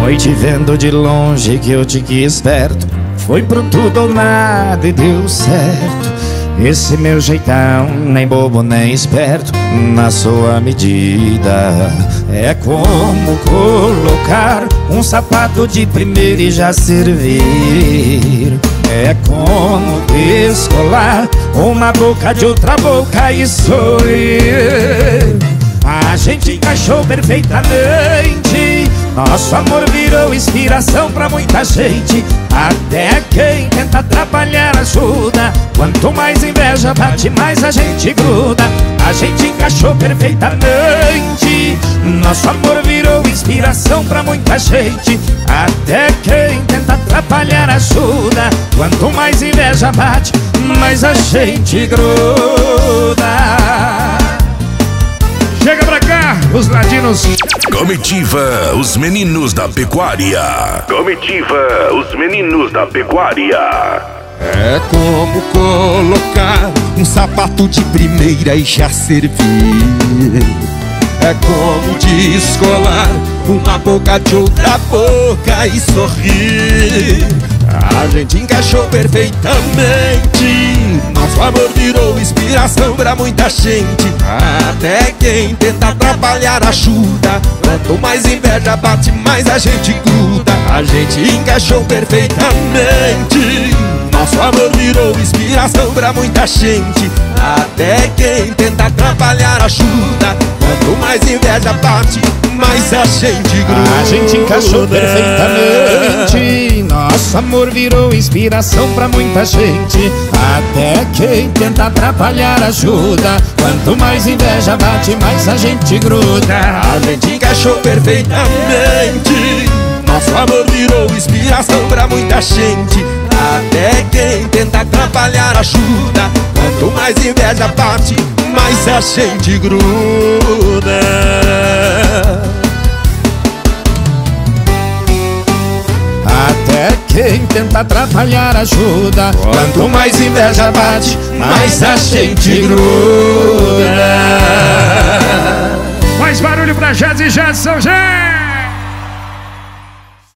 Foi te vendo de longe que eu te quis perto. Foi pro tudo ou nada e deu certo. Esse meu jeitão, nem bobo nem esperto, na sua medida. É como colocar um sapato de primeira e já servir. É como descolar uma boca de outra boca e sorrir. A gente encaixou perfeitamente. Nosso amor virou inspiração pra muita gente. Até quem tenta atrapalhar ajuda. Quanto mais inveja bate, mais a gente gruda. A gente encaixou perfeitamente. Nosso amor virou inspiração pra muita gente. Até quem tenta atrapalhar ajuda. Quanto mais inveja bate, mais a gente gruda. Chega pra cá, os ladinos. Comitiva, os meninos da pecuária. Comitiva, os meninos da pecuária. É como colocar um sapato de primeira e já servir. É como descolar uma boca de outra boca e sorrir. A gente encaixou perfeitamente. Nosso amor virou inspiração pra muita gente. Até quem tenta atrapalhar ajuda. Quanto mais inveja bate, mais a gente gruda. A gente encaixou perfeitamente. Nosso amor virou inspiração pra muita gente. Até quem tenta atrapalhar ajuda. Quanto mais inveja bate, mais a gente gruda. A gente encaixou perfeitamente. Nosso amor virou inspiração pra muita gente. Até quem tenta atrapalhar ajuda. Quanto mais inveja bate, mais a gente gruda. A gente encaixou perfeitamente. Nosso amor virou inspiração pra muita gente. Até quem tenta atrapalhar ajuda. Quanto mais inveja bate, mais a gente gruda. Até quem tenta atrapalhar ajuda. Quanto mais inveja bate, mais a gente gruda. Mais barulho pra Jazz e Jadson, gente!